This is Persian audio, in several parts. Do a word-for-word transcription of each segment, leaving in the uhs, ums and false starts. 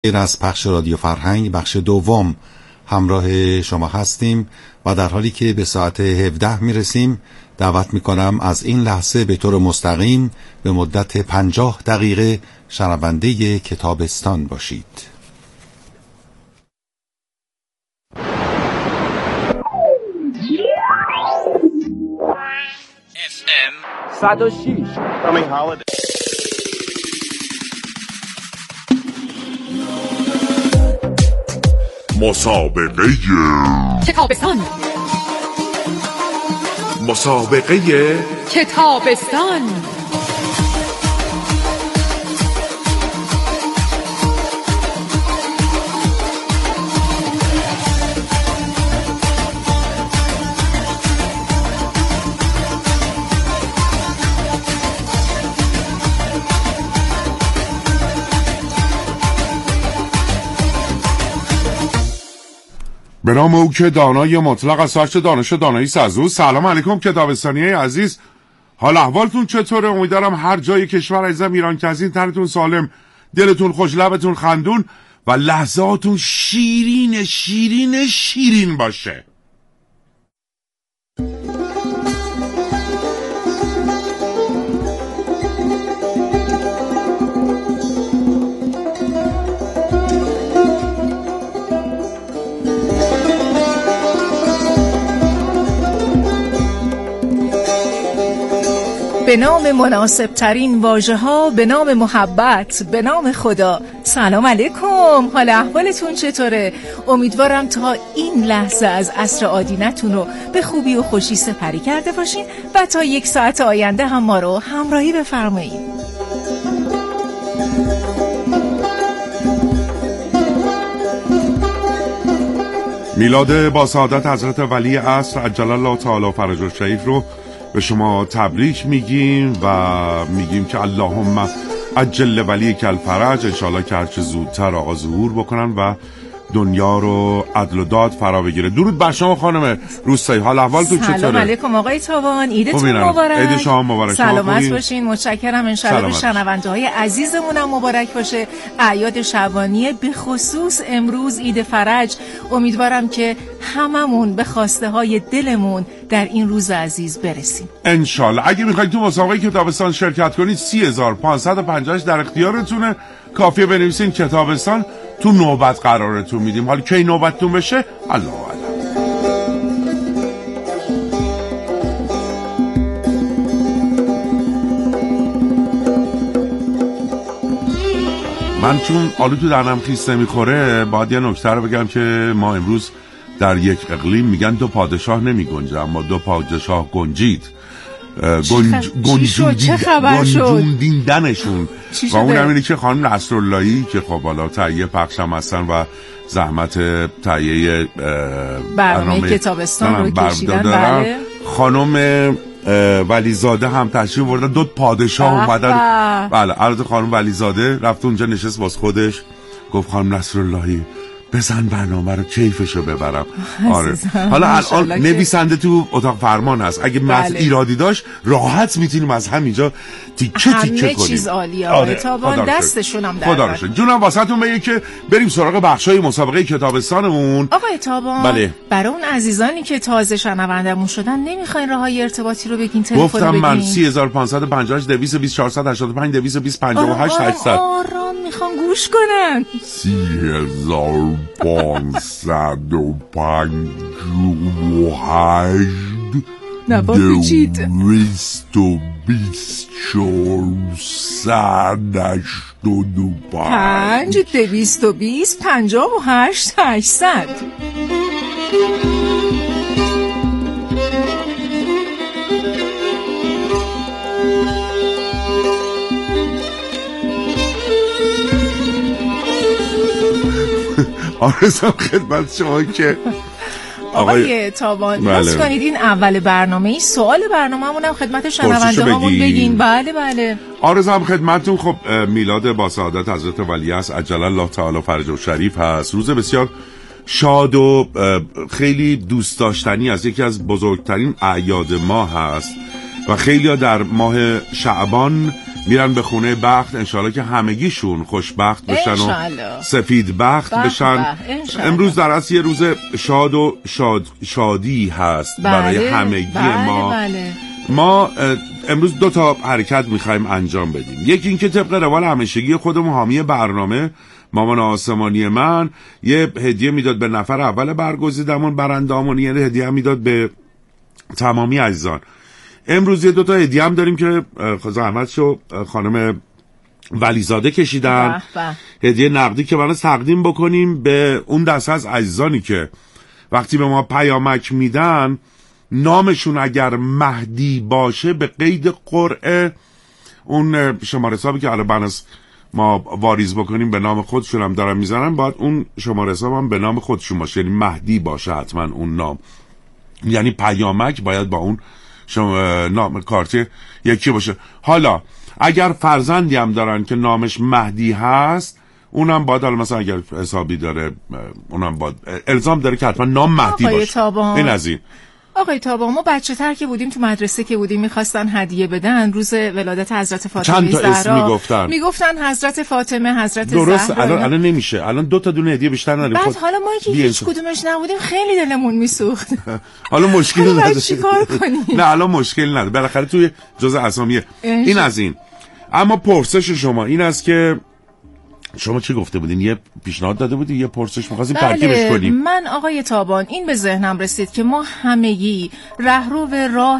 از پخش رادیو فرهنگ بخش دوم همراه شما هستیم و در حالی که به ساعت هفده میرسیم دعوت میکنم از این لحظه به طور مستقیم به مدت پنجاه دقیقه شنونده کتابستان باشید. اف ام صد و شش مسابقه کتابستان مسابقه کتابستان به نام او که دانای مطلق از سرچ دانش دانایی سازو. سلام علیکم کتابستانی عزیز، حال احوالتون چطوره؟ امیدوارم هر جای کشور عزیزم ایران که از این تنتون سالم، دلتون خوش، لبتون خندون و لحظاتون شیرین شیرین شیرین باشه. به نام مناسب ترین واژه ها، به نام محبت، به نام خدا. سلام علیکم، حال احوالتون چطوره؟ امیدوارم تا این لحظه از عصر آدینتون رو به خوبی و خوشی سپری کرده باشین و تا یک ساعت آینده هم ما رو همراهی بفرمایید. میلاد با سعادت حضرت ولی عصر عجل الله تعالی فرجه الشریف رو به شما تبریک میگیم و میگیم که اللهم عجل ولی کل فرج، انشالله که هرچه زودتر آقا ظهور بکنن و دنیا رو عدل و داد فرا بگیره. درود بر شما خانم روستایی، حال احوالتون چطوره؟ سلام علیکم آقای تاوان، عیدتون مبارک. عید شما مبارک. سلامت باشین، متشکرم. انشالله به شنونده های عزیزمون هم مبارک باشه. اعیاد شبانیه، به خصوص امروز عید فرج. امیدوارم که هممون به خواسته های دلمون در این روز عزیز برسیم انشالله. اگه میخواید تو مسابقه کتابستان شرکت کنید سی هزار و پانصد و پنجاه در اختیارتونه. کافیه بنویسین کتابستان، تو نوبت قرارتون میدیم. حالا کی نوبتتون بشه الله اعلم. من چون آلو تو دهنم خیس نمیخوره باید یه نکته رو بگم که ما امروز در یک اقلیم میگن دو پادشاه نمی گنجه، اما دو پادشاه گنجید. گنج گنجوندینشون و اون همینه که خانم نصراللهی که خب حالا تهیه پخش هم هستن و زحمت تهیه برنامه کتابستان رو کشیدن. بله. خانم ولیزاده هم تشریف بردن، دو پادشاه اومدن. بله، البته خانم ولیزاده رفت اونجا نشست باز خودش گفت خانم نصراللهی بزن برنامه رو کیفشو ببرم. آره. حالا الان نویسنده تو اتاق فرمان هست، اگه بله. مثل ایرادی داشت راحت میتونیم از همینجا تیکه تیکه کنیم. همه چیز عالیه. آره. تابان دستشون هم در خدا رو جونم واسهتون بگه که بریم سراغ بخشای مسابقه کتابستانمون. آقای تابان بله. برای اون عزیزانی که تازه شنوندمون شدن نمیخواین راههای ارتباطی رو بگین، تلفن گفتم بگین. من سی هزار و پانصد و پنجاه دویست و بیست چهارصد و هشتاد و پنج دویست و بیست پنجاه و هشت هشتصد. آرام میخوام گوش کنن. سی هزار و پانصد و پنجاه و هشت دویست و بیست چهارصد هشتاد و پنج دویست و بیست پنجاه و هشت هشتصد. آرزم خدمت شما که آقای تابان بله. کنید این اول برنامه ای سوال برنامه‌مون هم خدمت شنونده هامون بگین. بله بله. آرزم خدمتتون. خب میلاد با سعادت حضرت ولی عصر عجل الله تعالی فرجه الشریف هست. روز بسیار شاد و خیلی دوست داشتنی از یکی از بزرگترین اعیاد ما هست و خیلی ها در ماه شعبان میرن به خونه بخت، انشالله که همگیشون خوشبخت بشن و سفید بخت بشن. امروز در اصل یه روز شاد و شاد شادی هست بله، برای همگی بله، ما بله. ما امروز دو تا حرکت میخوایم انجام بدیم. یکی این که طبق روال همیشگی خودمون حامی برنامه مامان آسمانی من یه هدیه میداد به نفر اول برگزیدمون برندامون، یه هدیه میداد به تمامی عزیزان. امروز یه دو تا هدیه هم داریم که زحمتشو خانم ولیزاده کشیدن، هدیه نقدی که برای تقدیم بکنیم به اون دسته از عزیزانی که وقتی به ما پیامک میدن نامشون اگر مهدی باشه به قید قرعه اون شماره حسابی که الان بناس ما واریز بکنیم به نام خودشون هم دارن میزنن، باید اون شماره حساب هم به نام خودشون باشه، یعنی مهدی باشه حتما اون نام، یعنی پیامک باید با اون شما نام کارتی یکی باشه. حالا اگر فرزندی هم دارن که نامش مهدی هست اونم باید، حالا مثلا اگر حسابی داره اونم باید الزام داره که حتما نام مهدی باشه. این از این آقای تابا، ما بچه تر که بودیم تو مدرسه که بودیم میخواستن هدیه بدن روز ولادت حضرت فاطمه زهرا، چند تا اسم میگفتن میگفتن حضرت فاطمه، حضرت زهرا. درست الان الان نمیشه، الان دو تا دونه هدیه بیشتر نداریم. بعد حالا ما که هیچ کدومش نبودیم خیلی دلمون میسوخت. حالا مشکلی نداره، چیکار کنیم؟ نه الان مشکلی نداره، بالاخره توی جزء اسامیه. این از این. اما پرسش شما این است که شما چی گفته بودین؟ یه پیشنهاد داده بودی، یه پرسش می‌خواستیم بله، ترکیبش کنیم. من آقای تابان این به ذهنم رسید که ما همگی رهرو راه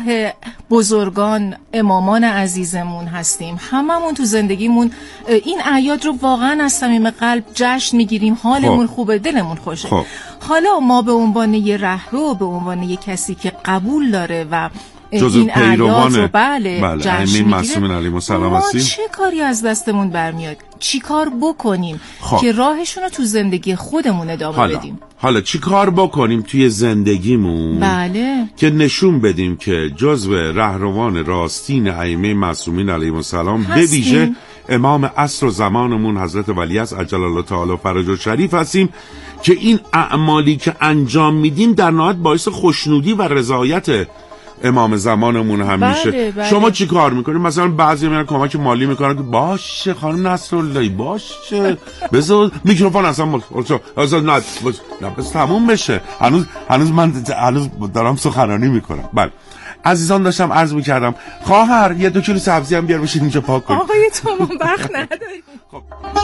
بزرگان امامان عزیزمون هستیم، هممون تو زندگیمون این اعیاد رو واقعا از صمیم قلب جشن میگیریم، حالمون خب. خوبه، دلمون خوشه. خب. حالا ما به عنوان یه رهرو، به عنوان یه کسی که قبول داره و جزء پیروان بله, بله جشن معصومین علیهم السلام هستیم، ما چه کاری از دستمون برمیاد؟ چی کار بکنیم خب. که راهشون رو تو زندگی خودمون ادامه حالا. بدیم؟ حالا چی کار بکنیم توی زندگیمون بله که نشون بدیم که جزء رهروان راستین ائمه معصومین علیهم السلام به ویژه امام عصر و زمانمون حضرت ولیعصر عجل الله تعالی فرجه شریف هستیم، که این اعمالی که انجام میدیم در نهایت باعث خوشنودی و رضایت امام زمانمون هم میشه. بله بله. شما چی کار میکنید؟ مثلا بعضی میرن کمک مالی میکنن، باشه خانم نصراللهی باشه بذار میکروفون اصلا اصلا نه نه بس تموم بشه، هنوز هنوز من هنوز دارم سخنرانی میکنم. بله عزیزان داشتم عرض میکردم خواهر یه دو کیلو سبزی هم بیار بشین اینجا پاک کنید. آقای تو وقت نداریم. خب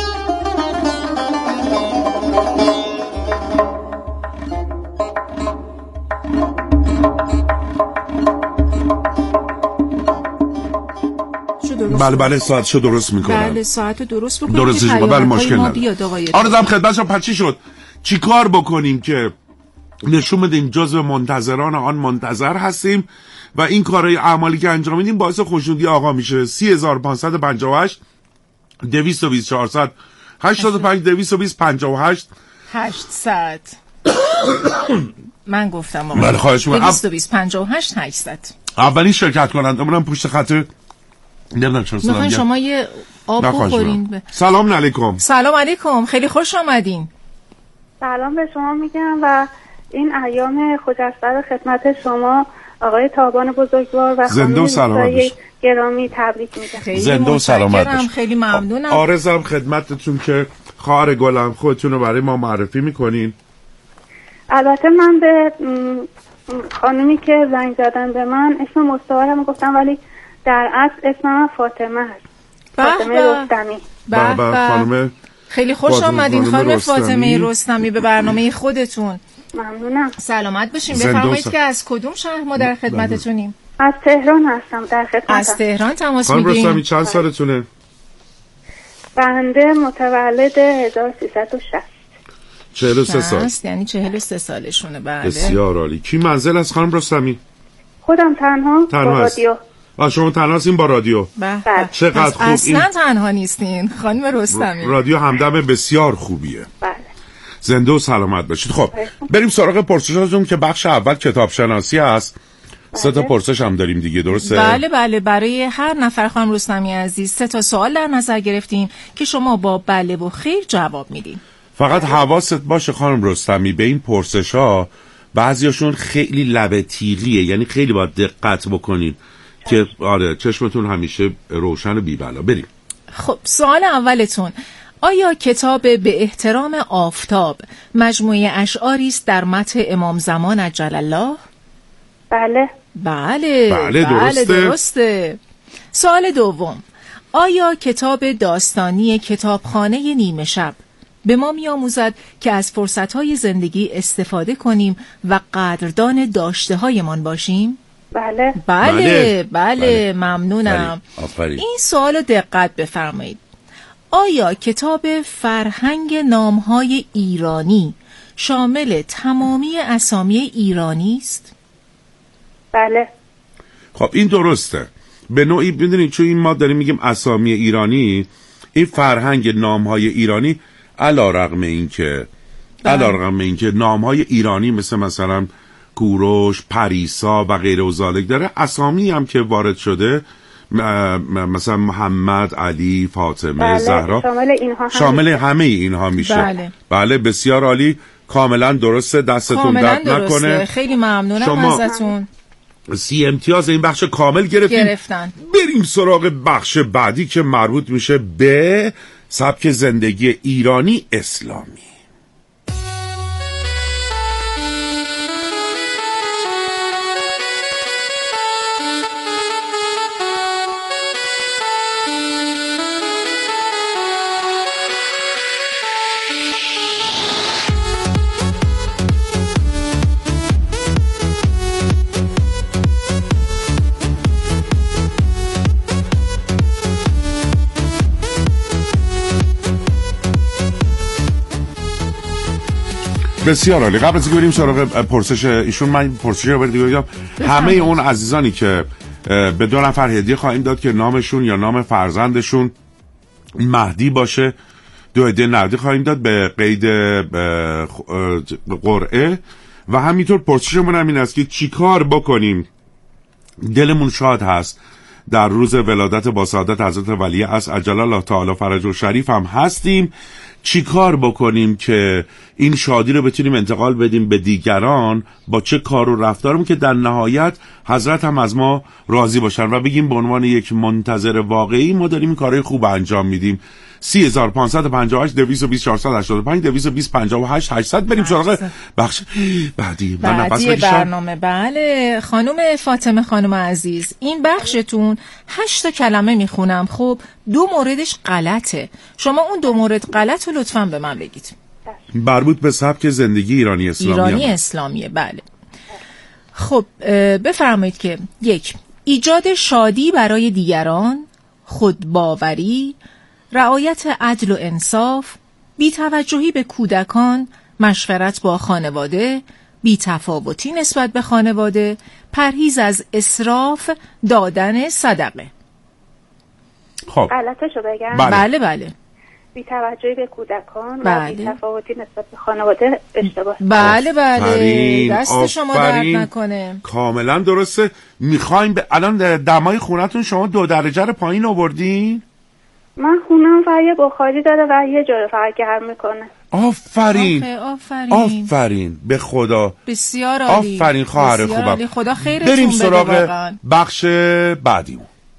بله بله ساعتشو درست میکنم. بله ساعتو درست بکنیم درستش که بله مشکل نداره. آره دم خدمتشون پچی شد. چی کار بکنیم که نشون بدیم جزو منتظران آن منتظر هستیم و این کارهای اعمالی که انجام میدیم باعث خوشنودی آقا میشه. سی هزار و پانصد و پنجاه و هشت دویست و بیست چهارصد هشتاد و پنج دویست و بیست پنجاه و هشت هشتصد من گفتم آقا بله خواهش میکنم دویست و بیست پنجاه و هشت هشتصد. اولین شرکت کنندمونم پشت خط نمیدونم چرا میخواین شما یه آب بخورین ب... سلام علیکم. سلام علیکم، خیلی خوش آمدین. سلام به شما میگم و این ایام خجسته خدمت شما آقای تابان بزرگوار و زنده و سلامت گرامی تبریک میگم. زنده و سلامت باشید. خیلی ممنونم. آرزم خدمتتون که خواهر گلم خودتون رو برای ما معرفی میکنین. البته من به خانومی که زنگ زدن به من اسم مستعارم گفتم، ولی در اصل اسم من فاطمه هست. فاطمه رستمی. بله خانم خیلی خوش آمدین خانم فاطمه رستمی به برنامه خودتون. ممنونم. سلامت باشین. بفرمایید که از کدوم شهر ما در خدمتتونیم؟ از تهران هستم، در خدمتم. از تهران تماس میگیریم. خانم رستمی چند سالتونه؟ بنده متولد هزار و سیصد و شصت. چهل و سه سال. یعنی چهل و سه سالشونه. بله. بسیار عالی. کی منزل از خانم رستمی؟ خودم تنها با رادیو. آ شما تنها هستین با رادیو؟ بله. چقدر خوب. اصلا این... تنها نیستین خانم رستمی. رادیو همدم بسیار خوبیه. بله. زنده و سلامت باشید. خب بریم سراغ پرسشاتون که بخش اول کتاب شناسی هست. سه تا پرسش هم داریم دیگه، درسته؟ بله بله، برای هر نفر خانم رستمی عزیز سه تا سوال در نظر گرفتیم که شما با بله و خیر جواب میدین. فقط حواست باشه خانم رستمی به این پرسش‌ها بعضیاشون خیلی لبه تیغیه، یعنی خیلی باید دقت بکنین که آره چشمتون همیشه روشن و بی‌بلا. بریم. خب سوال اولتون، آیا کتاب به احترام آفتاب مجموعه اشعاری است در متن امام زمان عجل الله؟ بله. بله بله درسته. بله درسته. سوال دوم، آیا کتاب داستانی کتابخانه نیمه شب به ما می‌آموزد که از فرصت‌های زندگی استفاده کنیم و قدردان داشته‌هایمان باشیم؟ بله. بله بله, بله. بله. ممنونم. بله. این سوال رو دقت بفرمایید. آیا کتاب فرهنگ نام‌های ایرانی شامل تمامی اسامی ایرانی است؟ بله. خب این درسته. به نوعی بدونید چون این ما داریم میگیم اسامی ایرانی، این فرهنگ نام‌های ایرانی علی رغم این که علی رغم این که نام‌های ایرانی مثل مثلا کوروش، پریسا و غیره و ذالک داره، اسامی هم که وارد شده مثلا محمد، علی، فاطمه، بله. زهرا شامل اینها هم شامل همه اینها میشه. بله. بله بسیار عالی، کاملا درسته، دستتون درد نکنه. خیلی ممنونم شما ازتون. سی امتیاز این بخش کامل گرفتیم. گرفتن. بریم سراغ بخش بعدی که مربوط میشه به سبک زندگی ایرانی اسلامی. بسیار عالی. قبل از اینکه بریم سراغ پرسش ایشون، من پرسش رو برید بگم همه اون عزیزانی که به دو نفر هدیه خواهیم داد که نامشون یا نام فرزندشون مهدی باشه، دو هدیه نقدی خواهیم داد به قید قرعه. و همینطور پرسشمون هم این است که چی کار بکنیم دلمون شاد هست در روز ولادت با سعادت حضرت ولی عصر عجل الله تعالی فرجه الشریف هم هستیم، چی کار بکنیم که این شادی رو بتونیم انتقال بدیم به دیگران، با چه کار و رفتارم که در نهایت حضرت هم از ما راضی باشن و بگیم به عنوان یک منتظر واقعی ما داریم این کارهای خوب انجام میدیم. سی هزار پانصد و پنجاه و هشت دویست و بیست چهارصد و هشتاد و پنج دویست و بیست پنجاه و هشت هشتصد. بریم سراغ بخش بعدی. بعدی برنامه. بله خانم فاطمه خانم عزیز، این بخشتون هشت تا کلمه میخونم. خب دو موردش غلطه، شما اون دو مورد غلط رو لطفاً به من بگید. مربوط به سبک زندگی ایرانی اسلامی ایرانی اسلامیه. بله خب بفرمایید که یک، ایجاد شادی برای دیگران، خودباوری، رعایت عدل و انصاف، بی‌توجهی به کودکان، مشورت با خانواده، بی‌تفاوتی نسبت به خانواده، پرهیز از اسراف، دادن صدقه. خب غلطشو بگم؟ بله بله, بله. بی‌توجهی به کودکان بله. و بی‌تفاوتی نسبت به خانواده اشتباه. بله بله آفرین. دست آفرین. شما درد نکنه. کاملا درسته. میخوایم به الان دمای خونتون شما دو درجه رو پایین آوردین؟ من خونم فقط یه بخاری داره و یه جا فقط گرم میکنه. آفرین آفرین آفرین به خدا، بسیار عالی. آفرین خواهر خوبم. خدا خیرتون بریم بده. سراغ بخش بعدی.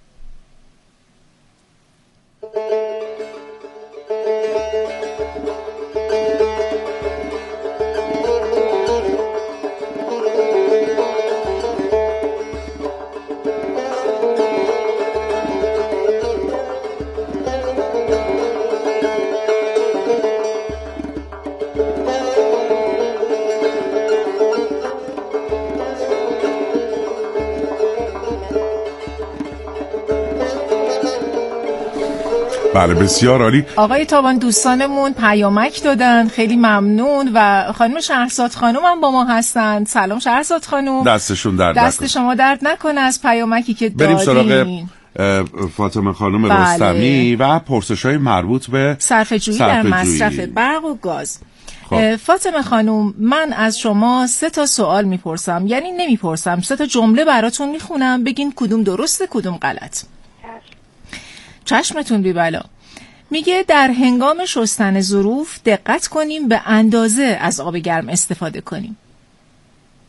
بله بسیار عالی. آقای تابان دوستانمون پیامک دادن، خیلی ممنون. و خانم شهرزاد خانم هم با ما هستن. سلام شهرزاد خانم، دستشون درد دست نکنه. شما درد نکنه از پیامکی که دادین. بریم سراغ فاطمه خانم بله. رستمی و پرسش‌های مربوط به صرفه‌جویی در مصرف برق و گاز. خب. فاطمه خانم، من از شما سه تا سوال میپرسم، یعنی نمیپرسم، سه تا جمله براتون میخونم، بگین کدوم درسته کدوم غلط. چشمتون بی بلا. میگه در هنگام شستن ظروف دقت کنیم به اندازه از آب گرم استفاده کنیم.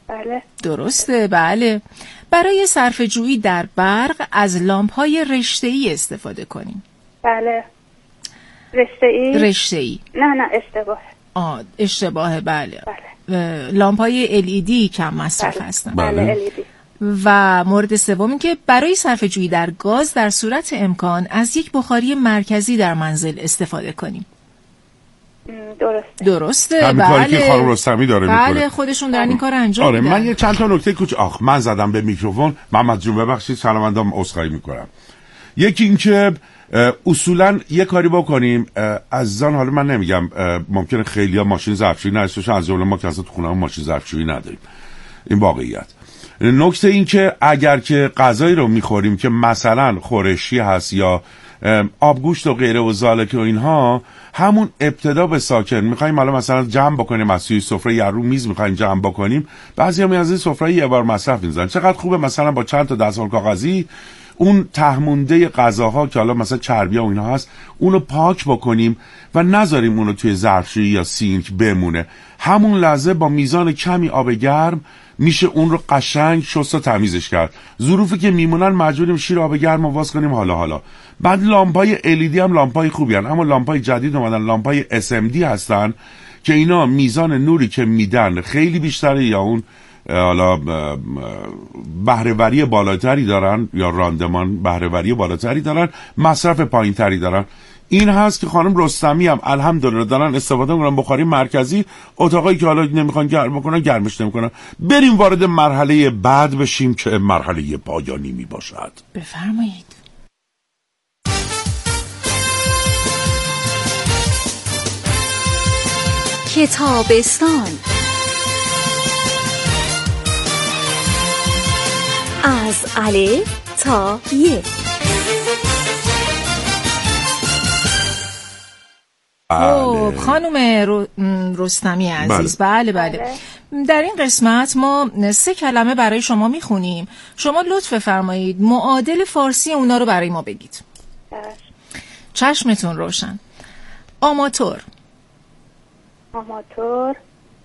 بله. درسته. بله. برای صرفه جویی در برق از لامپ‌های رشته‌ای استفاده کنیم. بله. رشته‌ای؟ رشته‌ای. نه نه اشتباه. آه اشتباه. بله. بله. لامپ‌های ال ای دی کم مصرف بله. هستن. بله. ال ای دی. و مورد سوم این که برای صرفه جویی در گاز در صورت امکان از یک بخاری مرکزی در منزل استفاده کنیم. درسته. درسته. همین کاری که خانم رستمی داره بله میکنه. خودشون دارن این کار انجام آره میدن. من یه چند تا نکته کوچ آخ من زدم به میکروفون. محمد جون ببخشید سلامندام عذرخواهی میکنم. یکی این که اصولا یه کاری بکنیم عزیزان، حالا من نمیگم ممکنه خیلی‌ها ماشین ظرفشویی نداشته باشن، از جمله ما که اصلا تو خونه‌مون ماشین ظرفشویی نداریم، این واقعیت. نکته این که اگر که غذایی رو میخوریم که مثلا خورشی هست یا آبگوشت و غیره و زالک و اینها، همون ابتدا به ساکن میخوایم حالا مثلا جمع بکنیم از توی سفره یا رو میز میخوایم جمع بکنیم، بعضیا می از این سفره یه بار مصرف میزنن. چقدر خوبه مثلا با چند تا دستمال کاغذی اون تهمونده غذاها که حالا مثلا چربی و اینها هست اونو پاک بکنیم و نذاریم اونو توی ظرفشویی یا سینک بمونه. همون لحظه با میزان کمی آب گرم میشه اون رو قشنگ شست و تمیزش کرد. ظروفی که میمونن مجبوریم شیر آب گرم رو واس کنیم حالا حالا. بعد لامپای ال ای دی هم لامپای خوبی هن، اما لامپای جدید اومدن لامپای اس ام دی هستن که اینا میزان نوری که میدن خیلی بیشتره یا اون حالا بهره‌وری بالاتری دارن یا راندمان بهره‌وری بالاتری دارن، مصرف پایینتری دارن. این هست که خانم رستمی هم الحمدلله دارن استفاده میکنن بخاری مرکزی. اتاقایی که حالا نمیخوان گرم بکنن گرمش نمیکنن. بریم وارد مرحله بعد بشیم که مرحله پایانی میباشد. بفرمایید. کتابستان از الف تا ی. خب خانم رستمی عزیز، بله. بله بله در این قسمت ما سه کلمه برای شما میخونیم، شما لطف فرمایید معادل فارسی اونا رو برای ما بگید. چشمتون روشن. آماتور. آماتور.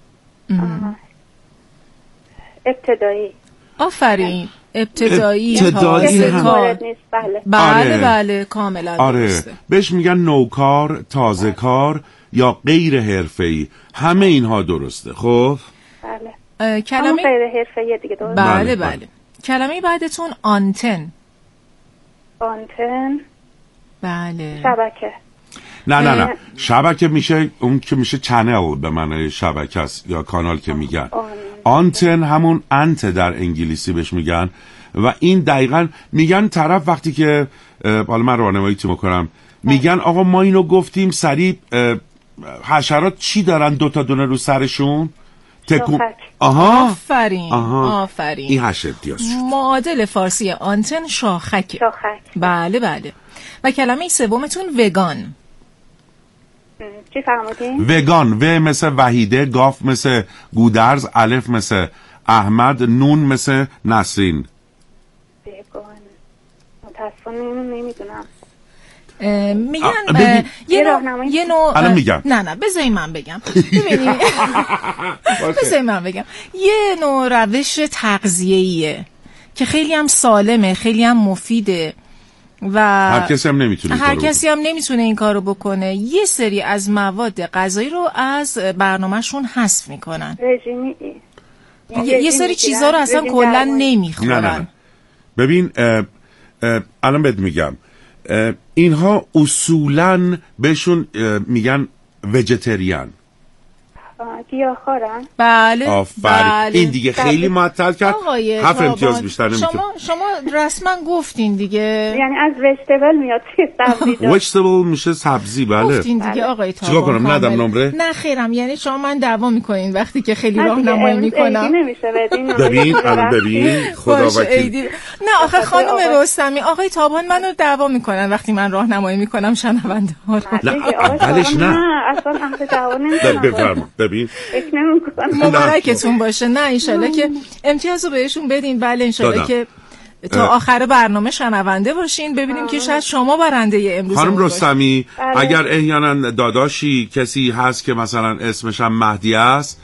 ابتدایی. آفرین. ابتدایی. ابتدایی هم بله بله بله کاملا آره. درسته. بهش میگن نوکار، تازه کار یا غیر حرفه‌ای، همه اینها درسته. خب بله کلمه غیر حرفه‌ای دیگه درسته. بله بله, بله. کلمه بعدتون آنتن. آنتن. بله. شبکه. نه نه نه شبکه میشه اون که میشه چنل به معنی شبکه است یا کانال که میگن. آنتن همون انت در انگلیسی بهش میگن و این دقیقاً میگن طرف وقتی که حالا من راهنمایی تو میکنم میگن آقا ما اینو گفتیم سریع حشرات چی دارن دوتا دونه رو سرشون تکون. آها آفرین آها. آفرین این هشتیاست. معادل فارسی آنتن شاخکه. شاخک. بله بله. و کلمه سومتون وگان. چی فرمودین؟ وگان، و مثل وحیده، گاف مثل گودرز، الف مثل احمد، نون مثل نسرین. وگان متاسفانه نمیدونم. میگن یه نوع یه نوع الان میگم. نه نه بذاری من بگم. ببینید بذاری من بگم یه نوع روش تغذیه‌ایه که خیلی هم سالمه، خیلی هم مفیده و هر کسی هم نمیتونه هر کسی هم نمیتونه این کارو بکنه. یه سری از مواد غذایی رو از برنامه‌شون حذف میکنن. رژیمی یه سری چیزا رو اصلا کلا نمیخورن. نه نه. ببین اه اه الان بهت میگم اینها اصولاً بهشون میگن ویژیتریان. گیاهخوارن. بله آفرین. بله. این دیگه خیلی معطل کرد. هفت امتیاز بیشتر نمیتونه. شما شما رسما گفتین دیگه، یعنی از ویجیتبل میاد سبزی. ویجیتبل میشه سبزی. بله گفتین دیگه آقای تابان. چیکار کنم ندم نمره؟ نه خیرم، یعنی شما من دعوا میکنین وقتی که خیلی راهنمایی میکنم. ببین الان ببین خدا وکیل. نه آخه خانم رستمی آقای تابان منو دعوا میکنن وقتی من راهنمایی میکنم شنونده ها رو. نه اولش نه اصلا اهل دعوا نمیشن. بفرمایید. ببین مبارکتون باشه. نه انشالله که امتیازو بهشون بدین. بله انشالله که تا آخر برنامه شنونده باشین، ببینیم که شاید شما برنده امروز. خانم رستمی اگر احیانا داداشی کسی هست که مثلا اسمش هم مهدی است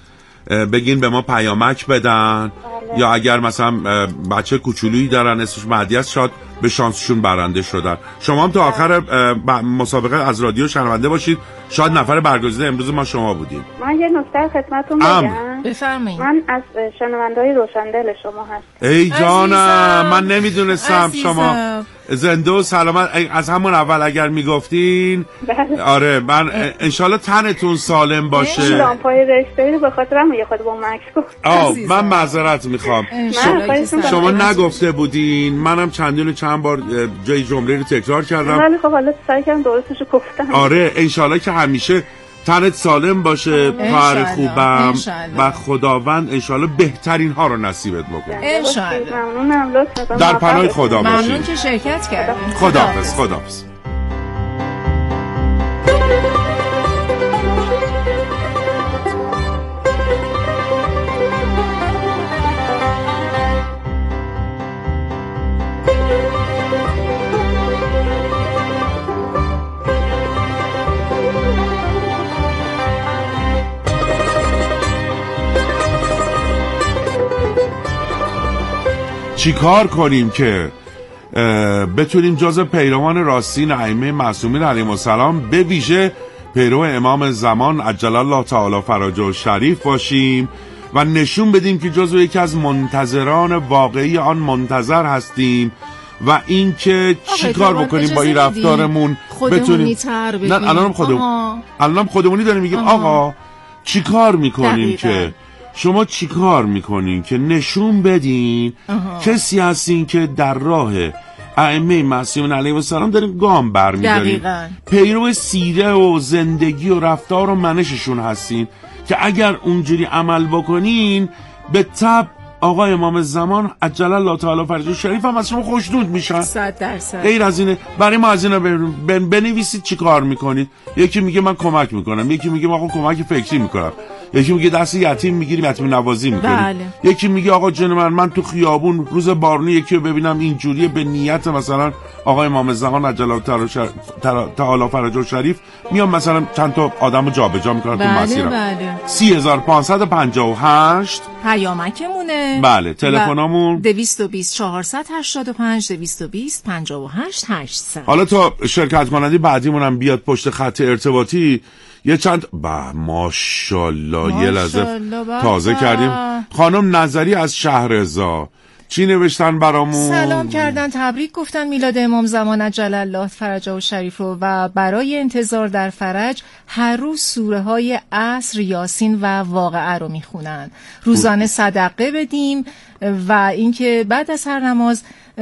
بگین به ما پیامک بدن. بله. یا اگر مثلا بچه کوچولویی دارن اسمش مهدی است، شاید به شانسشون برنده شدن. شما هم تا آخر مسابقه از رادیو شنونده باشید، شاید نفر برگزیده امروز ما شما بودیم. من یه نکته خدمتتون بگم. بفرمایید. من از شنونده‌های روشندل شما هستم. ای جانم، من نمیدونستم شما زنده و سلامت از همون اول اگر میگفتین. آره من انشالله تنتون سالم باشه. این لامپای رشته‌ای رو به خاطر هم یه خود با مکس گفت. آه من معذرت میخوام. شما, شما نگفته بودین، منم چندین و چند بار جای جمله رو تکرار کردم. ولی خب حالا سعی کردم درستش رو گفتم. آره انشالله که همیشه تنت سالم باشه، کار خوبم و خداوند انشالله بهترین ها رو نصیبت بکنه. انشالله. ممنونم، لطفا. در پناه خدا باشید. ممنون که شرکت کردید. خداحافظ. خداحافظ. چی کار کنیم که بتونیم جز پیروان راستین ائمه معصومین علیهم السلام، به ویژه پیرو امام زمان عجل الله تعالی فرجه شریف باشیم و نشون بدیم که جزو یکی از منتظران واقعی آن منتظر هستیم و این که چی کار بکنیم با این رفتارمون بتونیم. نه الانم خودمون الانم خودمونی داریم میگیم آقا چی کار میکنیم که شما چی کار میکنین که نشون بدین کسی هستین که در راه ائمه معصومین علیهم السلام دارین گام برمیدارین، پیرو سیره و زندگی و رفتار و منششون هستین که اگر اونجوری عمل بکنین به تبع آقا امام زمان عجل الله تعالی فرجه شریف هم از شما خوشنود میشن. صد درصد. غیر از اینه برای ما از اینا بن... بنویسید چی کار میکنید. یکی میگه من کمک میکنم، یکی میگه من آقا کمک فکری میکنم، یکی میگه دست یتیم میگیریم یتیم نوازی میکنیم. بله. یکی میگه آقا جون من من تو خیابون روز بارونی یکی رو ببینم اینجوریه به نیت مثلا آقا امام زمان عجل الله تعالی فرجه شریف میام مثلا چند تا آدمو جابجا میکنم. بله تو مسیرم. بله. سی هزار و پانصد و پنجاه و هشت پیامکمونه. بله. تلفنمون دویست و بیست چهارصد هشتاد و پنج دویست و بیست پنجاه و هشت هشتصد. حالا تا شرکت کننده بعدیمون هم بیاد پشت خط ارتباطی یه چند با ماشاءالله یه لحظه تازه کردیم. خانم نظری از شهرزا چی نوشتن برامون؟ سلام کردن، تبریک گفتن میلاد امام زمان عجل الله فرجه و شریف رو و برای انتظار در فرج هر روز سوره های عصر، یاسین و واقعه رو میخونن. روزانه صدقه بدیم و اینکه بعد از هر نماز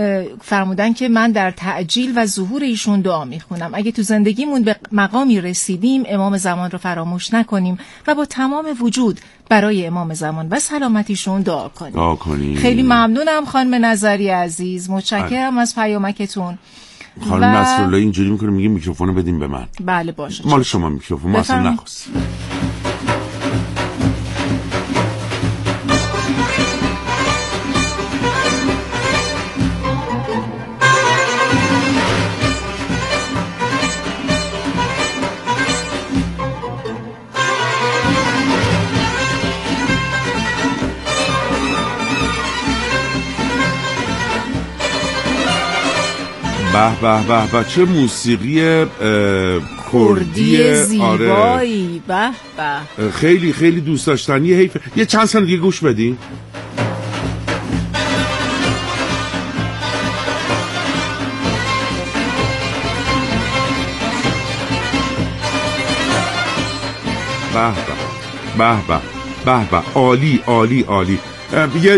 فرمودن که من در تعجیل و ظهور ایشون دعا میخونم. اگه تو زندگیمون به مقامی رسیدیم امام زمان رو فراموش نکنیم و با تمام وجود برای امام زمان و سلامتیشون دعا کنیم. دعا کنیم. خیلی ممنونم خانم نظری عزیز، متشکرم از پیامکتون. خانم و... نصرالله اینجوری میکنه میگه میکروفونو بدیم به من. بله باشه. مال شما میکروفون، ما اصلا نخواستیم. به به به به چه موسیقی کردی زیبایی. به به خیلی خیلی دوست داشتنی. حیف یه چند ثانیه دیگه گوش بدین. به به به به به عالی عالی عالی. یه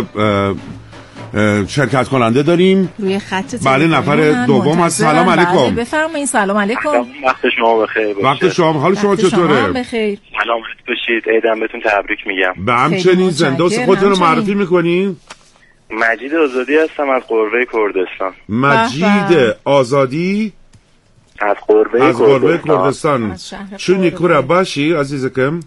شرکت کننده داریم روی خط. بله نفر دوم از سلام علیکم. بله بفرمایید. سلام علیکم. وقت شما بخیر باشه. وقت شما. حال شما چطوره؟ بخیر. سلامت باشید. عیدم بهتون تبریک میگم. به همچنین. زنده خودتون رو معرفی میکنین؟ مجید آزادی هستم از قربه کردستان. مجید آزادی از قربه از قربه کردستان. چه نیکو باشی عزیزکم؟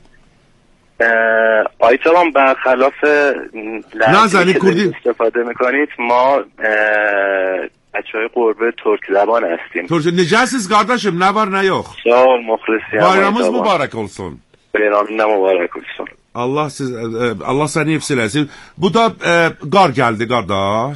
آیتا هم برخلاف لحظه کردی استفاده میکنید، ما بچه های قربه ترک زبان هستیم. ترک نجاسیز kardeşim ne var ne yok. Sağ ol muhlisiyim. Bayramınız mübarek olsun. Bayramınız mübarek olsun. Allah siz Allah səni hifz eləsin. Bu da e, qar gəldi qardaş.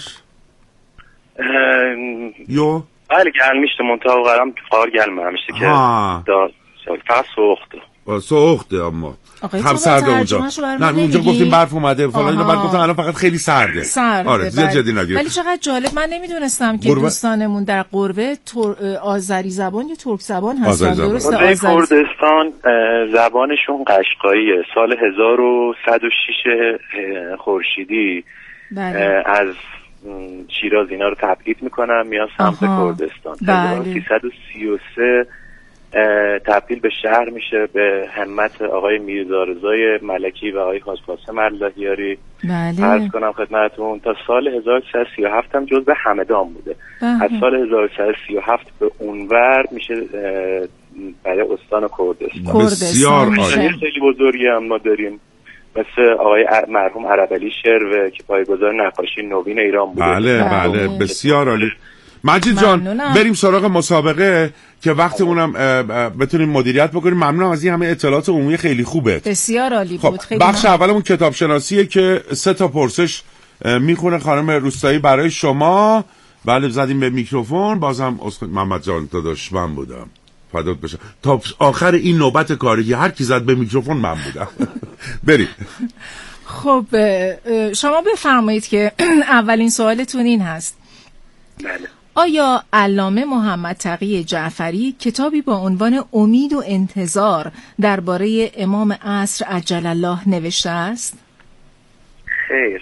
Yo. Bəli, gəlmişdi, montağı qaram qar gəlməmişdi ki. Da فقط سوخته سوخته اما هم سرده اونجا نه اونجا گفتیم برف اومده فلان اینا بعد گفتم الان فقط خیلی سرده سرده آره زیاد جدی نگیر ولی چقدر جالب من نمیدونستم که دوستانمون در قربه آذری زبان یا ترک زبان هستن درسته آذری کردستان زبانشون قشقاییه سال هزار و صد و شش خورشیدی از شیراز اینا رو تبعید میکنن میان سمت کردستان هزار و سیصد و سی و سه تبدیل به شهر میشه به همت آقای میرزا رضای ملکی و آقای حاج قاسم اللهیاری. بله. عرض کنم خدمتتون تا سال هزار و سیصد و سی و هفت هم جزء همدان بوده. بله. از سال هزار و سیصد و سی و هفت به اونور میشه برای استان کردستان. بسیار عالی. خیلی بزرگی هم ما داریم. مثل آقای مرحوم عربعلی شروه که پایه‌گذار نقاشی نوین ایران بوده. بله بله بسیار عالی. مجید جان ممنونم. بریم سراغ مسابقه که وقتمونم بتونیم مدیریت بکنیم. ممنونم از این همه اطلاعات عمومی خیلی خوبه. بسیار عالی خب بود. خیلی بخش اولمون کتاب شناسیه که سه تا پرسش میخونه خانم روستایی برای شما. بله زدیم به میکروفون. بازم محمد جان داداش من بودم فدات بشه تا آخر این نوبت کاری هر کی زد به میکروفون من بودم. بریم. خب شما بفرمایید که اولین سوالتون این هست. بله. آیا علامه محمد تقی جعفری کتابی با عنوان امید و انتظار درباره امام عصر عجل الله نوشته است؟ خیر.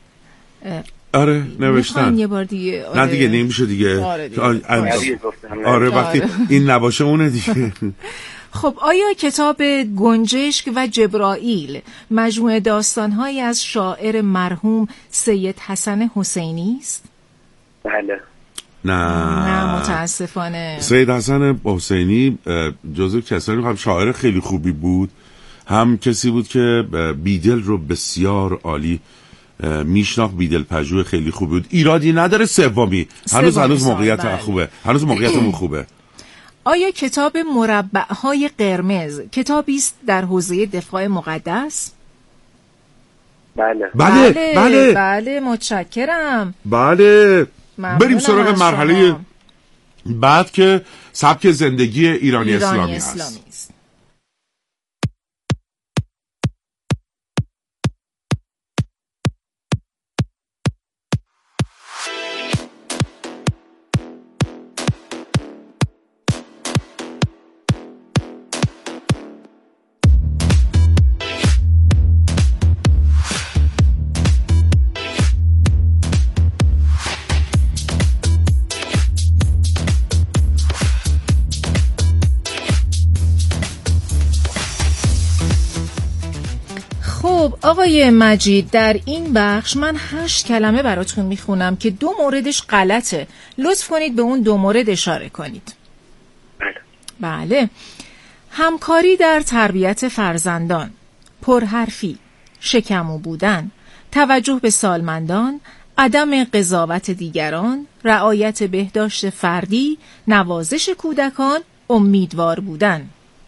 آره نوشتن. یه بار دیگه آره. نه دیگه نمیشه دیگه. آره دیگه. آره, آره. آره وقتی این نباشه اونه دیگه. خب آیا کتاب گنجشک و جبرائیل مجموعه داستان‌هایی از شاعر مرحوم سید حسن حسینی است؟ بله. نه نه متاسفانه. سید حسن حسینی جزو کسانی هم شاعر خیلی خوبی بود، هم کسی بود که بیدل رو بسیار عالی میشناخت، بیدل پژوه خیلی خوبی بود. ایرادی نداره. سومی هنوز هنوز موقعیت بله. خوبه هنوز موقعیتمون خوبه. آیا کتاب مربع‌های قرمز کتابی است در حوزه دفاع مقدس؟ بله بله بله, بله. بله متشکرم. بله بریم سراغ مرحله بعد که سبک زندگی ایرانی, ایرانی اسلامی, اسلامی است. آقای مجید در این بخش من هشت کلمه براتون میخونم که دو موردش غلطه. لطف کنید به اون دو مورد اشاره کنید. بله. بله. همکاری در تربیت فرزندان، پرحرفی، شکمو بودن، توجه به سالمندان، عدم قضاوت دیگران، رعایت بهداشت فردی، نوازش کودکان، امیدوار بودن.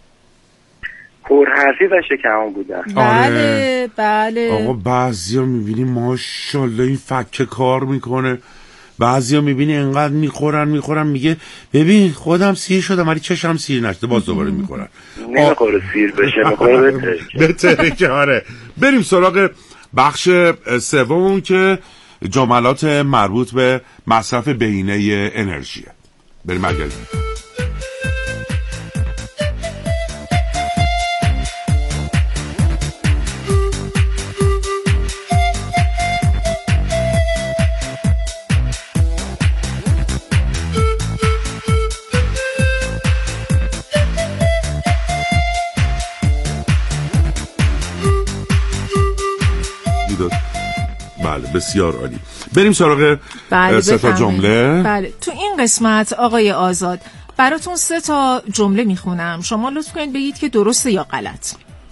پرحرفی و شکمو بودن. بله بله. آقا بعضیا میبینی ماشاءالله این فکه کار میکنه، بعضیا میبینی انقدر میخورن میخورن میگه ببین خودم سیر شدم ولی چشم سیر نشده باز دوباره میخورن. نمیخوره سیر بشه میخوره بترکه. بترکه آره. بریم سراغ بخش سوم که جملات مربوط به مصرف بهینه انرژیه. بریم برگردیم. بسیار عالی. بریم سراغ بله سه تا جمله. بله تو این قسمت آقای آزاد براتون سه تا جمله میخونم، شما لطف کنید بگید که درسته یا غلط.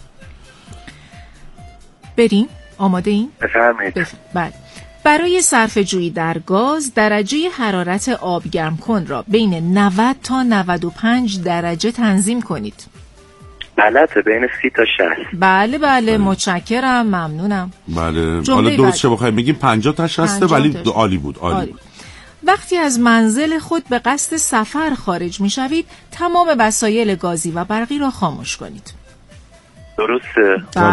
بریم. آماده این؟ بفرمایید. بف... بله. برای صرفه جویی در گاز درجه حرارت آب گرم کن را بین نود تا نود و پنج درجه تنظیم کنید. غلطه، بین سی تا شصت. بله بله متشکرم، ممنونم. بله حالا درست چه بخوایم بگیم پنجاه تا شصت، ولی عالی بود عالی, عالی بود. وقتی از منزل خود به قصد سفر خارج می شوید تمام وسایل گازی و برقی را خاموش کنید. درسته.